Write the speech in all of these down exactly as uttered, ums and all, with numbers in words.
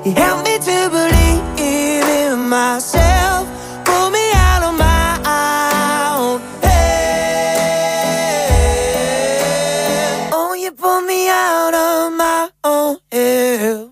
He helped me to believe in myself, pull me out of my own head. Oh, you pull me out of my own head.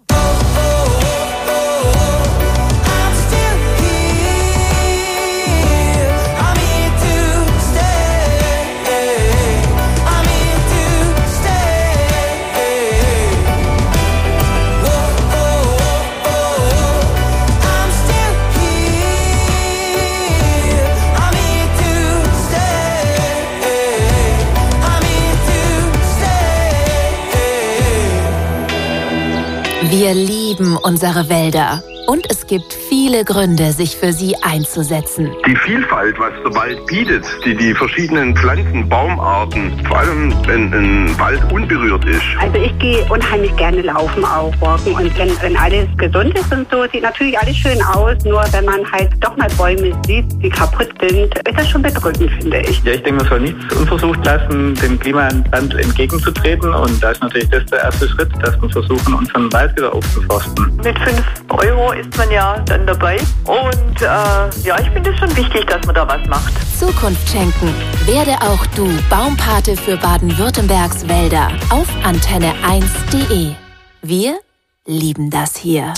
Wir lieben unsere Wälder. Und es gibt viele Gründe, sich für sie einzusetzen. Die Vielfalt, was der Wald bietet, die, die verschiedenen Pflanzen, Baumarten, vor allem wenn ein Wald unberührt ist. Also ich gehe unheimlich gerne laufen, auch walken. Und wenn, wenn alles gesund ist und so, sieht natürlich alles schön aus. Nur wenn man halt doch mal Bäume sieht, die kaputt sind, ist das schon bedrückend, finde ich. Ja, ich denke, man soll nichts unversucht lassen, dem Klimawandel entgegenzutreten. Und da ist natürlich das der erste Schritt, dass wir versuchen, unseren Wald wieder aufzuforsten. Mit fünf Euro ist man ja dann dabei. Und äh, ja, ich finde es schon wichtig, dass man da was macht. Zukunft schenken. Werde auch du Baumpate für Baden-Württembergs Wälder auf antenne eins punkt de. Wir lieben das hier.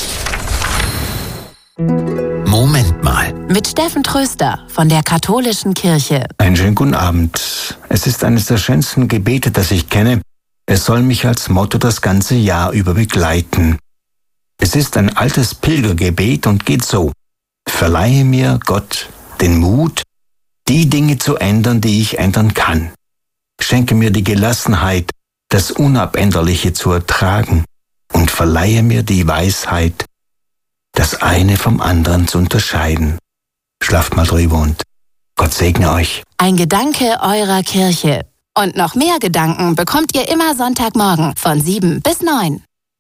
Moment mal. Mit Steffen Tröster von der Katholischen Kirche. Einen schönen guten Abend. Es ist eines der schönsten Gebete, das ich kenne. Es soll mich als Motto das ganze Jahr über begleiten. Es ist ein altes Pilgergebet und geht so: Verleihe mir, Gott, den Mut, die Dinge zu ändern, die ich ändern kann. Schenke mir die Gelassenheit, das Unabänderliche zu ertragen, und verleihe mir die Weisheit, das eine vom anderen zu unterscheiden. Schlaft mal drüber und Gott segne euch. Ein Gedanke eurer Kirche. Und noch mehr Gedanken bekommt ihr immer Sonntagmorgen von sieben bis neun.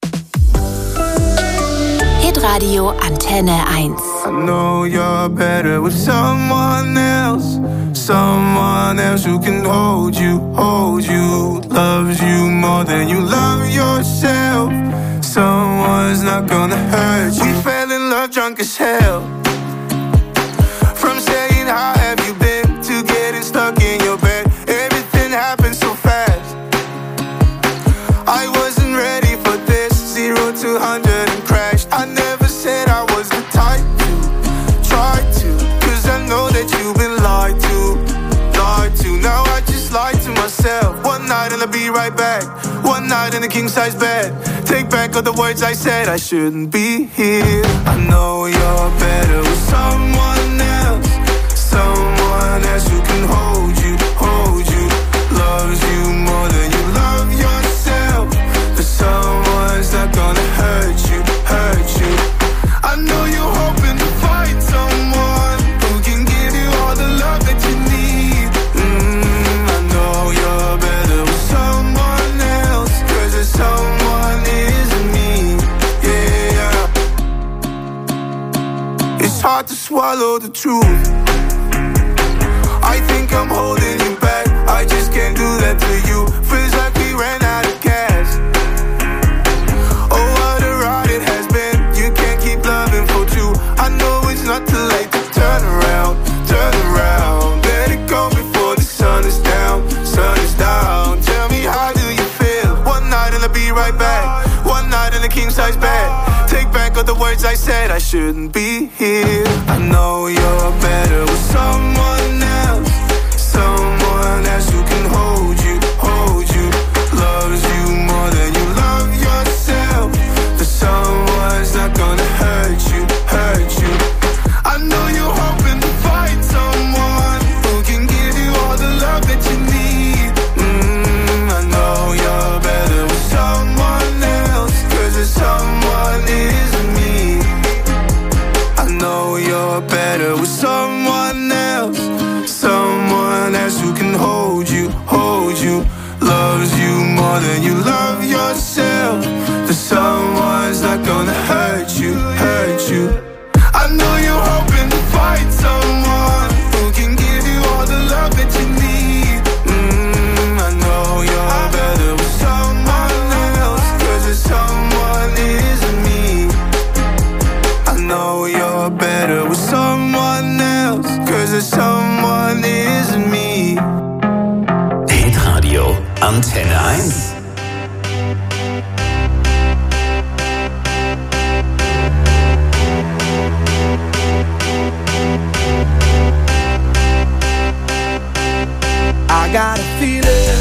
Hitradio Antenne eins. I know you're better with someone else, someone else who can hold you, hold you, loves you more than you love yourself. Someone's not gonna hurt you. We fell in love drunk as hell. From saying how have you been to getting stuck in your bed. Everything happened so fast. I wasn't ready for this. Zero to hundred and crashed. I never said I was the type to try to, cause I know that you've been lied to, lied to. Now I just lied to myself. One night and I'll be right back. One night in a king size bed. Take back all the words I said. I shouldn't be here. I know you're better with someone else, someone else who can hold you, hold you, loves you more than you love yourself. But someone's not gonna hurt you, hurt you. I know you're hoping to find someone who can give you all the love that you need. mm, I know you're better with someone else, cause there's someone isn't me. Yeah, it's hard to swallow the truth. I think I'm holding you back, I just can't do that to you. Feels like we ran out of gas. Oh, what a ride it has been. You can't keep loving for two. I know it's not too late to turn around, turn around. Let it go before the sun is down, sun is down. Tell me, how do you feel? One night and I'll be right back. One night in a king size bed. Take back all the words I said. I shouldn't be here. I know you're better with someone else, someone else who can hold you, hold you, loves you more than you love yourself. But someone's not gonna hurt you, hurt you. I know you're hoping to find someone who can give you all the love that you need. mm, I know you're better with someone else, cause there's someone isn't me. I know you're better with someone else, someone else who can hold you, hold you, loves you more than you love yourself. But someone's not gonna hurt you, hurt you. I know you're hoping to find someone who can give you all the love that you need. mm, I know you're better with someone else, cause there's someone isn't me. eins. I got a feeling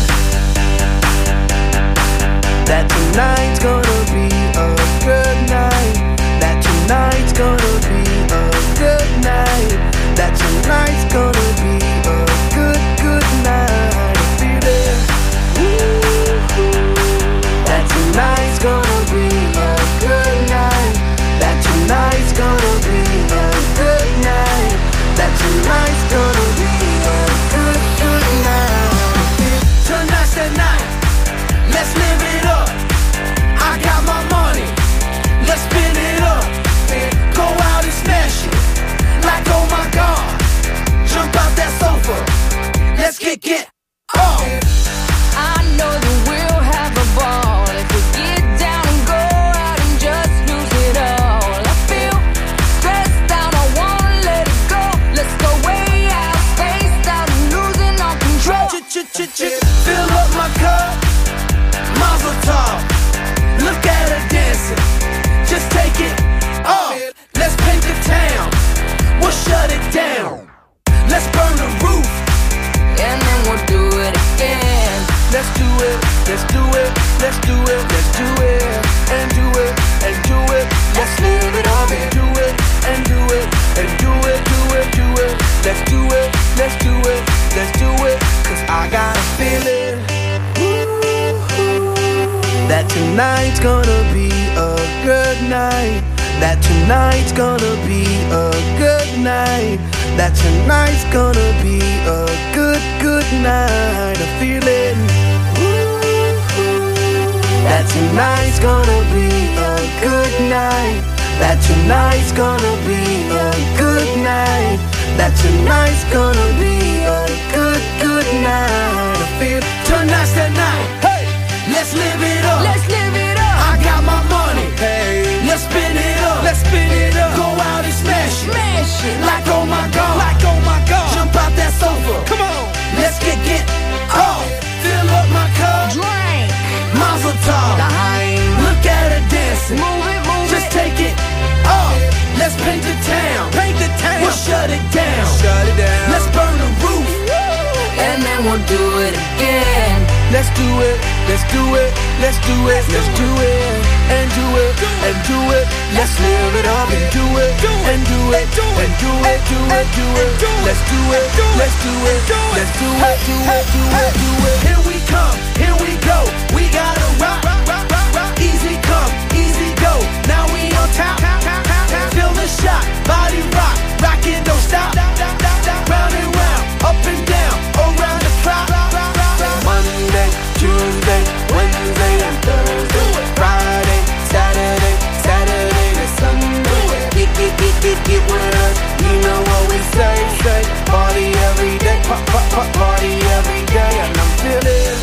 that tonight's gonna be a good night. That tonight's gonna be a good night. That tonight's gonna be a good, good night. I feel it. That tonight's gonna be a good night. That tonight's gonna be a good night. That tonight's gonna be a good, good night. Tonight's the night. Let's live it up. I got my money. Let's spin it up. Go out and smash it. Like oh my God. Jump out that sofa. Let's kick it off. I know that we'll have a ball if we get down and go out and just lose it all. I feel stressed out, I wanna let it go. Let's go way out, spaced out and losing all control. Fill up my cup, Mazel tov. Look at her dancing, just take it off. Let's paint the town, we'll shut it down. Let's burn the roof, and then we'll do it again. Let's do it, let's do it, let's do it, let's do it, and do it, and do it. Let's live it up and do it, and do it, and do it, do it, do it. Let's do it, let's do it, let's do it. Cause I got a feeling that tonight's gonna be a good night. That tonight's gonna be a good night. That tonight's gonna be a good, good night. I feel it. That tonight's gonna be a good night. That tonight's gonna be a good night. That tonight's gonna be a good, good night. I feel tonight's the night. Hey, let's live it up. Let's live it up. I got my money. Hey, let's spin it up. Let's spin it up. Go out and smash it. Smash it. Like oh my God. Like oh my God. Jump out that sofa. Come on. Let's get get off. Fill up my cup. Drink. Mazel tov. Look at her dancing. Move it, move Just it. take it off. Let's paint the town. Paint the town. We'll shut it down. Shut it down. Let's burn the roof. And then we'll do it again. Let's do it, let's do it, let's do it, let's do it, and do it, and do it. Let's live it up and do it, and do it, and do it, do it, do it. Let's do it, let's do it, let's do it, do it, do it, do it. Here we come, here we go. We gotta rock, rock, rock, rock, rock. Easy come, easy go. Now we on top. Feel the shot, body rock, rockin', don't stop. Round and round, up and down, around the clock. Monday, Tuesday, Wednesday and Thursday, Friday, Saturday, Saturday to Sunday. Get, get, get, get, get with us. You know what we say, say. Party every day, pop, pop, pop, party every day. And I'm feeling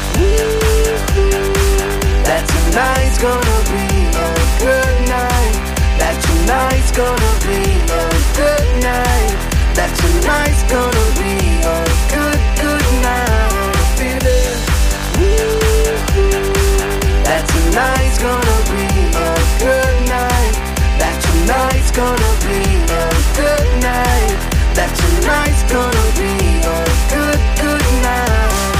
that tonight's gonna be a good night. That tonight's gonna be a good night. That tonight's gonna be a good, good night. I feel it. That tonight's gonna be a good night. That tonight's gonna be a good night. That tonight's gonna be a good, good night.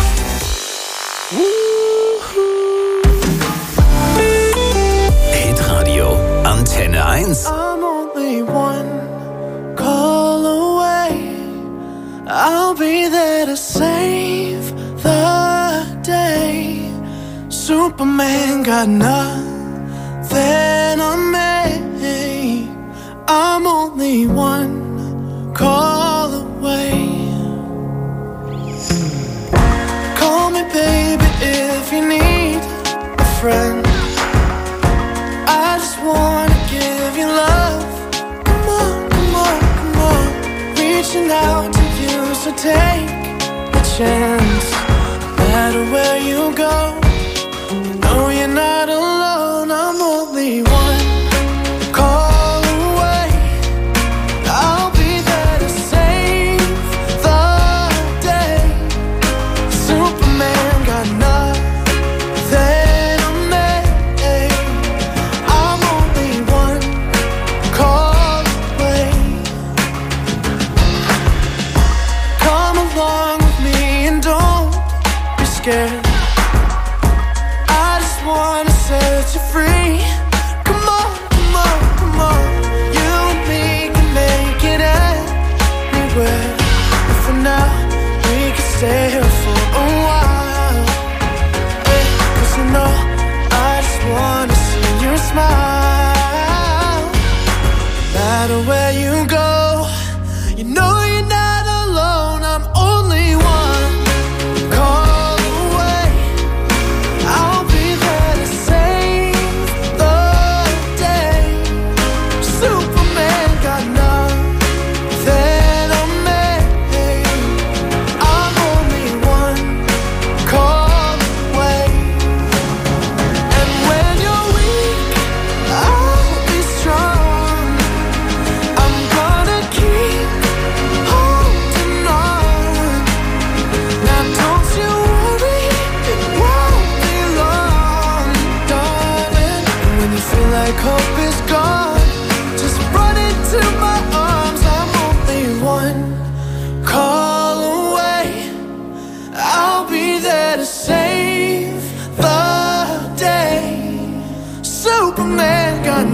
Hitradio Antenne eins. I'm only one call away. I'll be there to save the day. Superman got nothing on me. I'm only one call away. Call me baby if you need a friend. I just wanna give you love. Come on, come on, come on. Reaching out to you, so take a chance. No matter where you go, you know you're not alone. I'm only one call away. I'll be there to save the day. Superman got nothing matter where you go, you know you're not alone. I'm only one call away. I'll be there to save the day. Superman got nothing on me. I'm only one call away. And when you're weak, I'll be strong. I'm gonna keep holding on. Now don't you worry, it won't be long, darling. And when you feel like hope is gone, just run into my arms. I'm only one call away. I'll be there to save the day. Superman got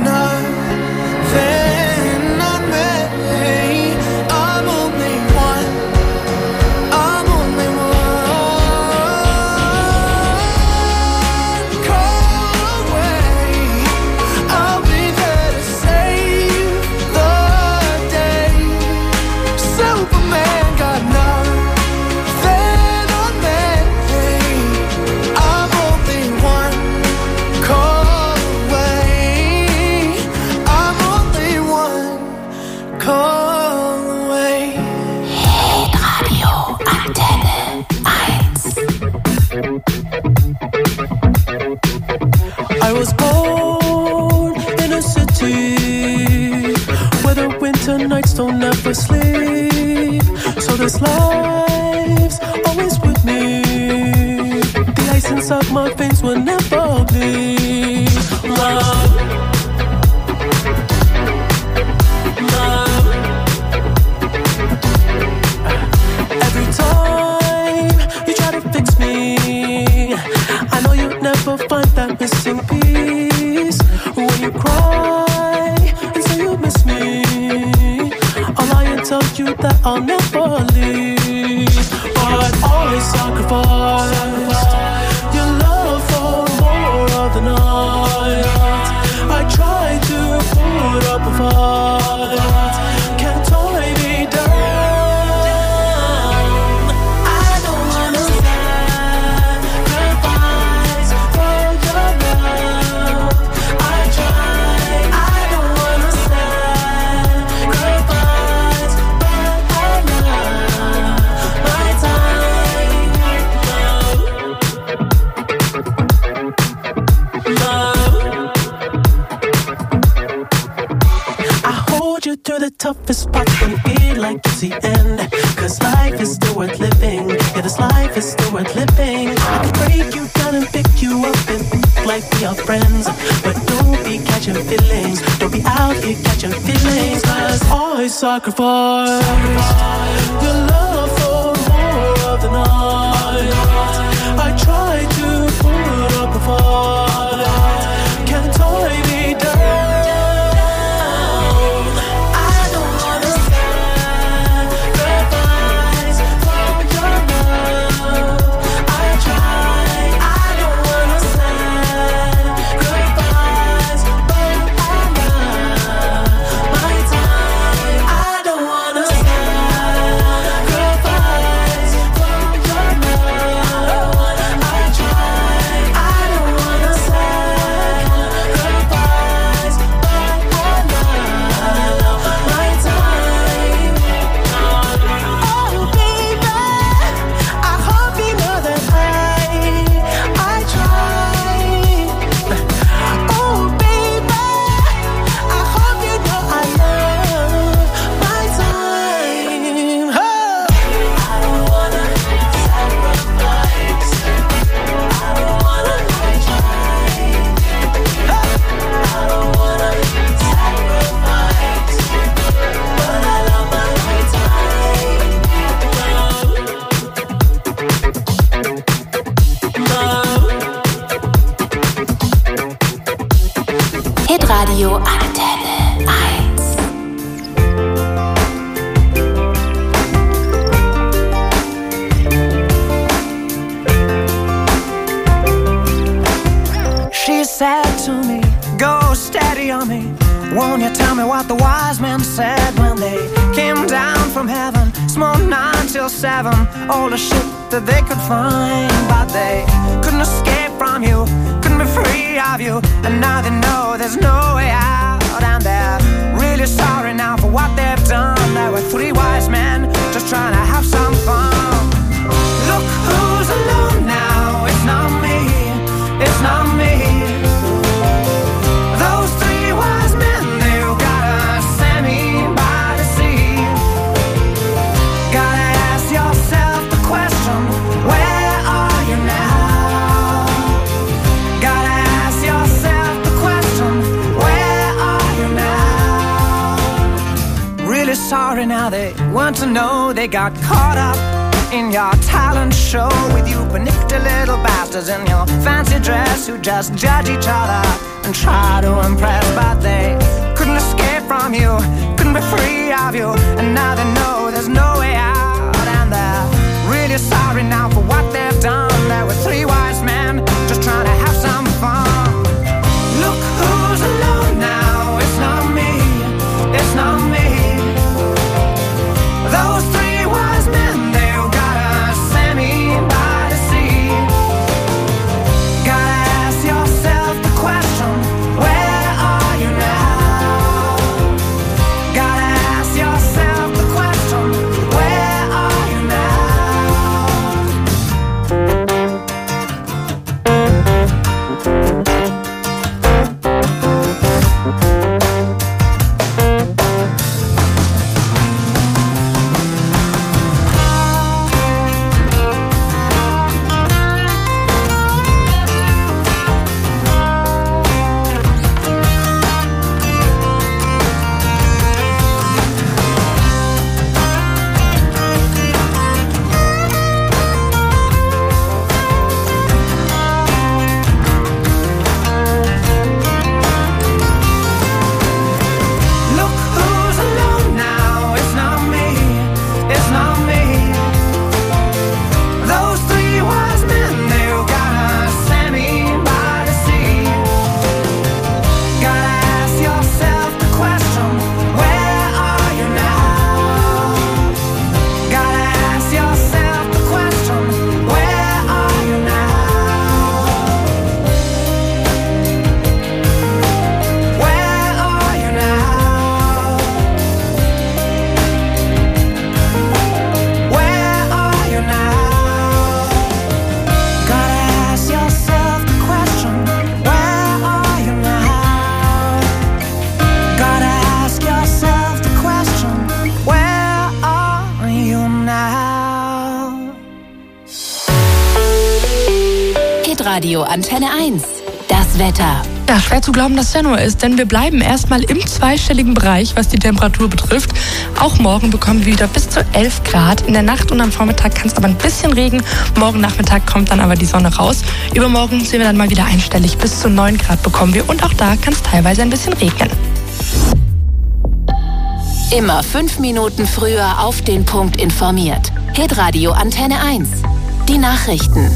nothing on me. I'm only one. I'm only one call away. I'll be there to save the day. Superman got nothing on me. I'm only one call away. I'm only one call away. Hitradio Antenne eins. I was born in a city where the winter nights don't ever sleep. So this life's always with me. The ice inside my veins will never bleed. Love, love. Every time you try to fix me, I know you'll never find that missing piece. When you cry and say you miss me, I'll lie and tell you that I'll never leave. But always sacrifice your love for more of the night. I try to put up a fight, can't tie me down. I don't wanna sacrifice for your love. I try, I don't wanna sacrifice, but I love my time. Love, love. I hold you through the toughest parts when you feel like it's the end. Cause life is still worth living. Yeah, this life is still worth living. I can break you down and pick you up and think like we are friends. But don't be catching feelings. Don't be out here catching feelings. Cause I sacrifice your love for more of the night. I try to put up a fight, can't tie me down. I don't wanna sacrifice for your love. I try, I don't wanna sacrifice, but I love my time. I don't wanna sacrifice for your love. I try, I don't wanna sacrifice, but I love my time. Oh baby, I hope you know that I, I try. Oh baby, I hope you know I love my time. Oh. I don't wanna sacrifice. I don't wanna try. I don't wanna sacrifice, but I love my time. Love, love. Hitradio Antenne eins. She said to me, go steady on me. Won't you tell me what the wise men said when they came down from heaven? Smoked nine till seven, all the shit that they could find. But they couldn't escape from you, couldn't be free of you. And now they know there's no way out. And they're really sorry now for what they've done. There were three wise men just trying to have some fun. Look who's alone now, it's not me, it's not me. Those three wise men, they've gotta send me by the sea. Gotta ask yourself the question, where are you now? Gotta ask yourself the question, where are you now? Really sorry now, they want to know they got caught up in your talent show with you panicked little bastards in your fancy dress who just judge each other and try to impress. But they couldn't escape from you, couldn't be free of you. And now they know there's no way out. And they're really sorry now for what they've done. There were three wise men just trying to have some fun. Look who's alone now, it's not me, it's not me. Those three wise men, they've gotta send me by the sea. Gotta ask yourself the question, where are you now? Gotta ask yourself the question, where are you Radio Antenne eins. Das Wetter. Ja, schwer zu glauben, dass Januar ist, denn wir bleiben erstmal im zweistelligen Bereich, was die Temperatur betrifft. Auch morgen bekommen wir wieder bis zu elf Grad. In der Nacht und am Vormittag kann es aber ein bisschen Regen. Morgen Nachmittag kommt dann aber die Sonne raus. Übermorgen sehen wir dann mal wieder einstellig. Bis zu neun Grad bekommen wir und auch da kann es teilweise ein bisschen regnen. Immer fünf Minuten früher auf den Punkt informiert. Hitradio Antenne eins. Die Nachrichten.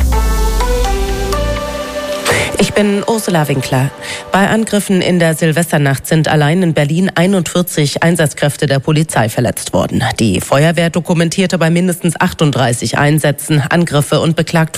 Ich bin Ursula Winkler. Bei Angriffen in der Silvesternacht sind allein in Berlin einundvierzig Einsatzkräfte der Polizei verletzt worden. Die Feuerwehr dokumentierte bei mindestens achtunddreißig Einsätzen Angriffe und beklagt